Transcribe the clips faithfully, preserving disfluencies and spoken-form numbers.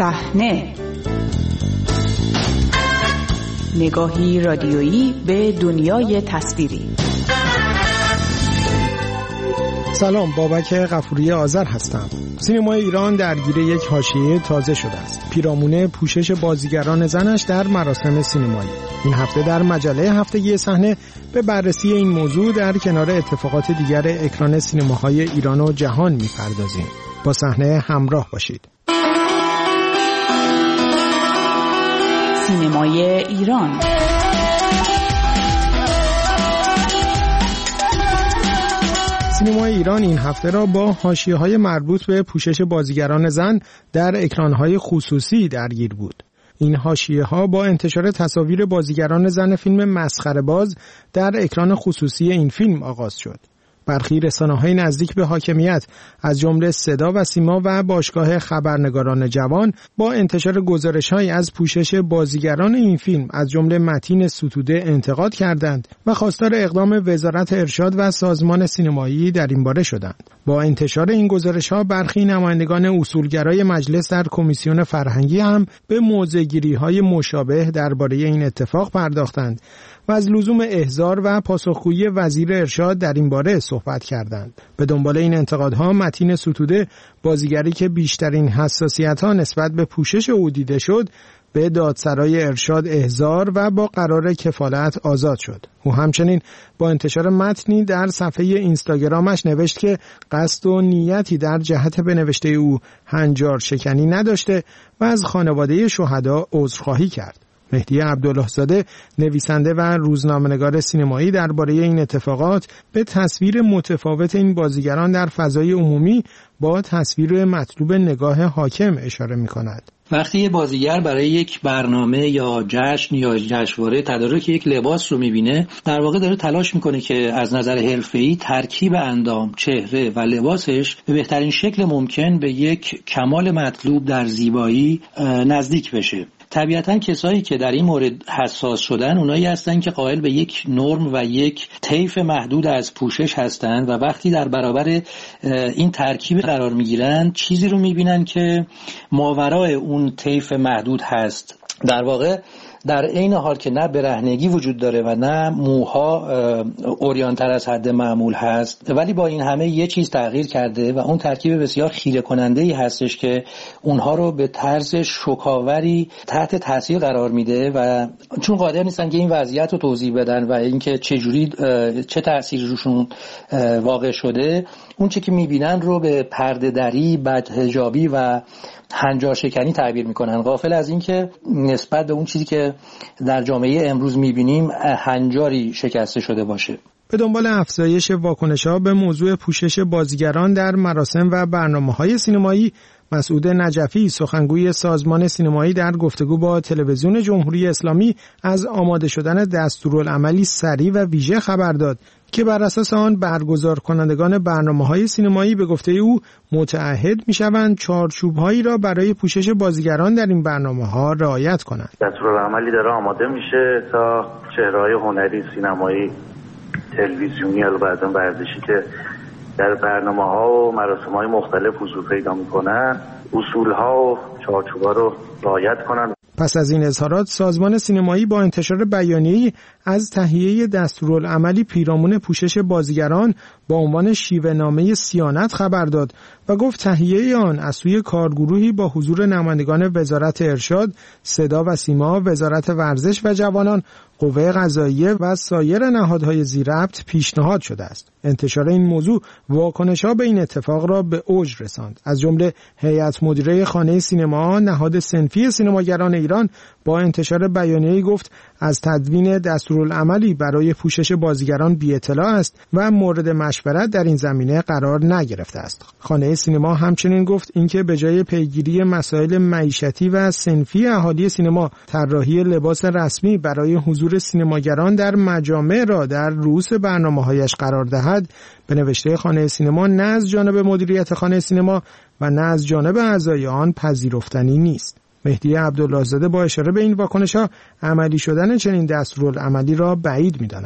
صحنه، نگاهی رادیویی به دنیای تصویری. سلام، بابک غفوری آذر هستم. سینمای ایران درگیر یک حاشیه تازه شده است. پیرامون پوشش بازیگران زنش در مراسم سینمایی. این هفته در مجله هفتگی صحنه به بررسی این موضوع در کنار اتفاقات دیگر اکران سینماهای ایران و جهان می‌پردازیم. با صحنه همراه باشید. سینمای ایران. سینمای ایران این هفته را با حاشیه‌های مربوط به پوشش بازیگران زن در اکران‌های خصوصی درگیر بود. این حاشیه‌ها با انتشار تصاویر بازیگران زن فیلم مسخره‌باز در اکران خصوصی این فیلم آغاز شد. برخی رسانه‌های نزدیک به حاکمیت از جمله صدا و سیما و باشگاه خبرنگاران جوان با انتشار گزارش‌هایی از پوشش بازیگران این فیلم از جمله متین ستوده انتقاد کردند و خواستار اقدام وزارت ارشاد و سازمان سینمایی در این باره شدند. با انتشار این گزارش‌ها برخی نمایندگان اصولگرای مجلس در کمیسیون فرهنگی هم به موضع‌گیری‌های مشابه درباره این اتفاق پرداختند و از لزوم احضار و پاسخگویی وزیر ارشاد در این باره صحبت کردند. به دنبال این انتقادها متین ستوده، بازیگری که بیشترین حساسیت‌ها نسبت به پوشش او دیده شد، به دادسرای ارشاد احضار و با قرار کفالت آزاد شد. او همچنین با انتشار متنی در صفحه اینستاگرامش نوشت که قصد و نیتی در جهت به نوشته او هنجار شکنی نداشته و از خانواده شهدا عذرخواهی کرد. مهدی عبدالله زاده، نویسنده و روزنامه‌نگار سینمایی، درباره این اتفاقات به تصویر متفاوت این بازیگران در فضای عمومی با تصویر مطلوب نگاه حاکم اشاره می‌کند. وقتی یه بازیگر برای یک برنامه یا جشن یا جشنواره تدارک یک لباس رو می‌بینه، در واقع داره تلاش می‌کنه که از نظر حرفه‌ای ترکیب اندام، چهره و لباسش به بهترین شکل ممکن به یک کمال مطلوب در زیبایی نزدیک بشه. طبیعتاً کسایی که در این مورد حساس شدن اونایی هستن که قائل به یک نرم و یک طیف محدود از پوشش هستن و وقتی در برابر این ترکیب قرار میگیرن چیزی رو میبینن که ماورای اون طیف محدود هست. در واقع در عین حال که نه برهنگی وجود داره و نه موها اوریانتر از حد معمول هست، ولی با این همه یه چیز تغییر کرده و اون ترکیب بسیار خیره کننده‌ای هستش که اونها رو به طرز شوکاوری تحت تاثیر قرار میده و چون قادر نیستن که این وضعیت رو توضیح بدن و اینکه چه جوری چه تأثیری روشون واقع شده، اون چه که میبینن رو به پرده دری، بدحجابی و هنجار شکنی تعبیر میکنن، غافل از این که نسبت به اون چیزی که در جامعه امروز میبینیم هنجاری شکسته شده باشه. به دنبال افزایش واکنش‌ها به موضوع پوشش بازیگران در مراسم و برنامه‌های سینمایی، مسعود نجفی، سخنگوی سازمان سینمایی، در گفتگو با تلویزیون جمهوری اسلامی از آماده شدن دستورالعملی سریع و ویژه خبر داد که بر اساس آن برگزار کنندگان برنامه‌های سینمایی به گفته او متعهد می‌شوند چارچوب‌هایی را برای پوشش بازیگران در این برنامه‌ها رعایت کنند. دستورالعملی داره آماده میشه تا چهره‌های هنری، سینمایی، تلویزیونی و بعداً ورزشی که در برنامه‌ها و مراسم‌های مختلف حضور پیدا می‌کنن، اصول‌ها و چارچوب‌ها رو رعایت کنند. پس از این اظهارات، سازمان سینمایی با انتشار بیانیه‌ای از تهیه دستورالعملی پیرامون پوشش بازیگران با عنوان شیوه‌نامه صیانت خبر داد و گفت تهیه آن از سوی کارگروهی با حضور نمایندگان وزارت ارشاد، صدا و سیما، وزارت ورزش و جوانان، قوه قضاییه و سایر نهادهای زیرربط پیشنهاد شده است. انتشار این موضوع واکنش‌ها به این اتفاق را به اوج رساند. از جمله هیئت مدیره خانه سینما، نهاد صنفی سینماگران ایران، با انتشار بیانیه‌ای گفت از تدوین دستورالعملی برای پوشش بازیگران بی اطلاع است و مورد مشورت در این زمینه قرار نگرفته است. خانه سینما همچنین گفت اینکه به جای پیگیری مسائل معیشتی و صنفی اهالی سینما، طراحی لباس رسمی برای حضور سینماگران در مجامع را در رؤوس برنامه‌هایش قرار دهد، به نوشته خانه سینما نه از جانب مدیریت خانه سینما و نه از جانب اعضای آن پذیرفتنی نیست. مهدی عبدالله زاده با اشاره به این واکنش‌ها عملی شدن چنین دستورالعملی را بعید می‌داند.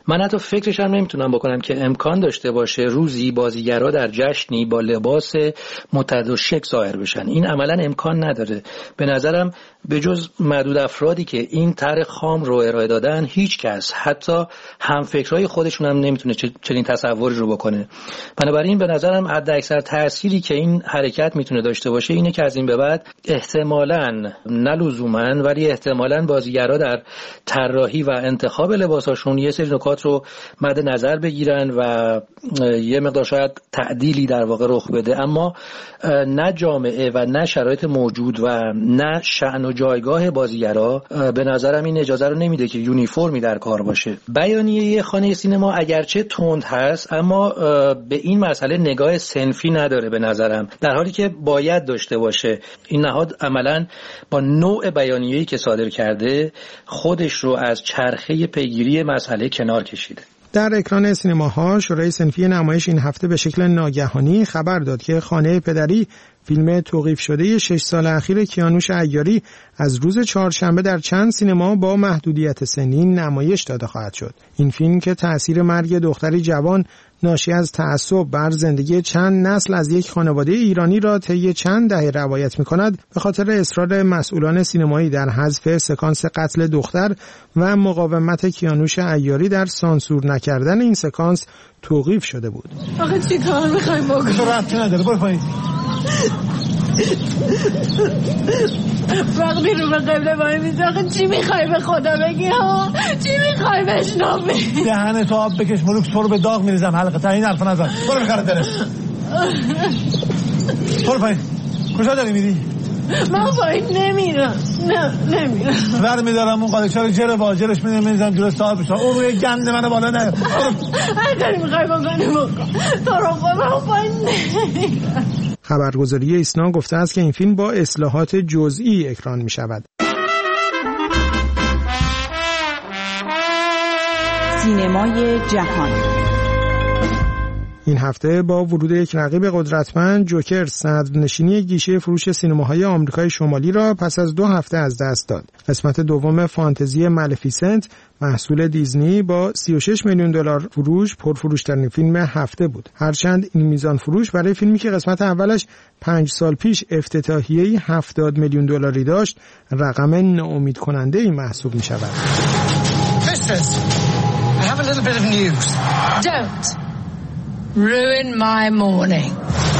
من حتی فکرش هم نمیتونم بکنم که امکان داشته باشه روزی بازیگرا در جشنی با لباس متعدد شکل ظاهر بشن. این عملا امکان نداره. به نظرم به جز معدود افرادی که این طرح خام رو ارائه دادن، هیچ کس حتی همفکرای خودشون هم نمیتونه چنین تصوری رو بکنه. بنابراین به نظرم حد اکثر تأثیری که این حرکت میتونه داشته باشه اینه که از این به بعد احتمالاً نه لزوماً ولی احتمالاً بازیگرا در طراحی و انتخاب لباساشون یه سری نکات رو مد نظر بگیرن و یه مقدار شاید تعدیلی در واقع رخ بده، اما نه جامعه و نه شرایط موجود و نه شأن و جایگاه بازیگرا به نظرم این اجازه رو نمیده که یونیفرمی در کار باشه. بیانیه خانه سینما اگرچه تند هست اما به این مسئله نگاه صنفی نداره به نظرم، در حالی که باید داشته باشه. این نهاد عملاً با نوع بیانیه‌ای که صادر کرده خودش رو از چرخه پیگیری مسئله کنار کشیده. در اکران سینماها شورای صنفی نمایش این هفته به شکل ناگهانی خبر داد که خانه پدری، فیلم توقیف شده شش سال اخیر کیانوش عیاری، از روز چهارشنبه در چند سینما با محدودیت سنی نمایش داده خواهد شد. این فیلم که تأثیر مرگ دختری جوان ناشی از تعصب بر زندگی چند نسل از یک خانواده ایرانی را طی چند دهه روایت می‌کند، به خاطر اصرار مسئولان سینمایی در حذف سکانس قتل دختر و مقاومت کیانوش عیاری در سانسور نکردن این سکانس توقیف شده بود. آخه چی کار می‌خوایم بکنیم؟ تو ربطی نداره، برو پایین. وقتی رو به قبله وای میزه، آخه چی میخوای به خدا بگی ها؟ چی میخوای بشنوی؟ دهن تو آب بکش ملوک، تو رو به داغ میریزم حلقه تا این حرف نزن. برو بخره داره. برو پایین. کجا داری میری؟ من پایین نمیرم. نه نمیرم. ور میدارم اون قالیچه رو جره با جرش میدم میزم جلو صاحب بشم. اون روی گند منو بالا نه. هر کاری میخوای بکنی بکن. تو رو خدا پایین نمیرم. خبرگزاری ایسنا گفته است که این فیلم با اصلاحات جزئی اکران می شود. سینمای جهان. این هفته با ورود یک رقیب قدرتمند، جوکر صدرنشینی گیشه فروش سینماهای آمریکای شمالی را پس از دو هفته از دست داد. قسمت دوم فانتزی مالفیسنت محصول دیزنی با سی و شش میلیون دلار فروش پرفروشترین فیلم هفته بود. هرچند این میزان فروش برای فیلمی که قسمت اولش پنج سال پیش افتتاحیه‌ای هفتاد میلیون دلاری داشت رقم ناامید کننده ای محسوب می شود. Sisters, I have a little bit of news. Don't ruin my morning.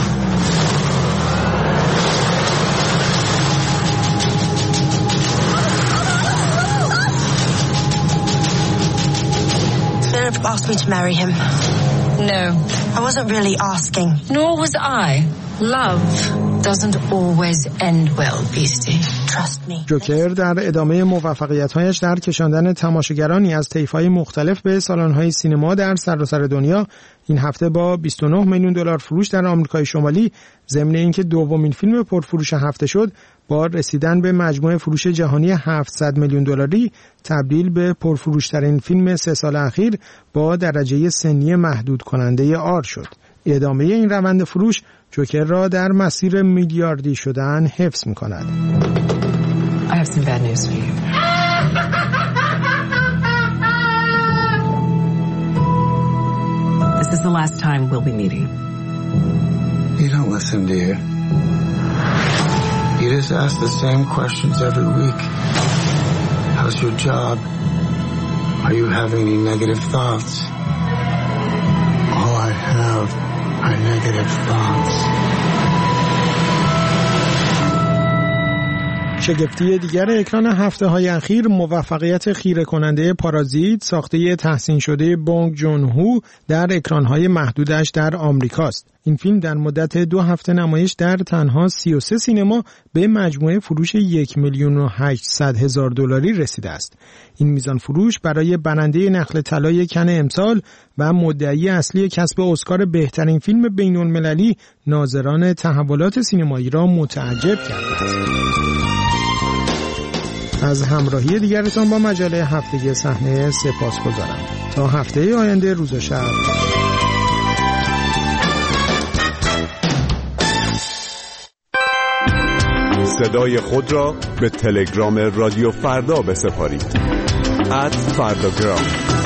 Philip asked me to marry him. No. I wasn't really asking. Nor was I. Love doesn't always end well, Beastie. Trust me. جوکر در ادامه موفقیت‌هایش در کشاندن تماشاگرانی از طیف‌های مختلف به سالن‌های سینما در سراسر دنیا این هفته با بیست و نه میلیون دلار فروش در آمریکای شمالی، ضمن اینکه دومین فیلم پرفروش هفته شد، با رسیدن به مجموع فروش جهانی هفتصد میلیون دلاری تبدیل به پرفروشترین فیلم سه سال اخیر با درجه سنی محدود کننده آر شد. ادامه این روند فروش جوکر را در مسیر میلیاردی شدن حفظ می‌کند. I have some bad news for you. This is the last time we'll be meeting. You don't listen, do you? You just ask the same questions every week. How's your job? Are you having any negative thoughts? All I have are negative thoughts. شگفتی دیگر اکران هفته های اخیر موفقیت خیره کننده پارازیت، ساخته تحسین شده بونگ جون هو در اکرانهای محدودش در آمریکاست. این فیلم در مدت دو هفته نمایش در تنها سی و سه سینما به مجموعه فروش یک میلیون و هشتصد هزار دلاری رسیده است. این میزان فروش برای برنده نخل طلای کن امسال و مدعی اصلی کسب اسکار بهترین فیلم بین‌المللی ناظران تحولات سینمایی را متعجب کرده است. از همراهی دیگرتان با مجله هفتگی صحنه سپاسگزارم. تا هفته آینده، روز و شب. صدای خود را به تلگرام رادیو فردا بسپارید. ات فرداگرام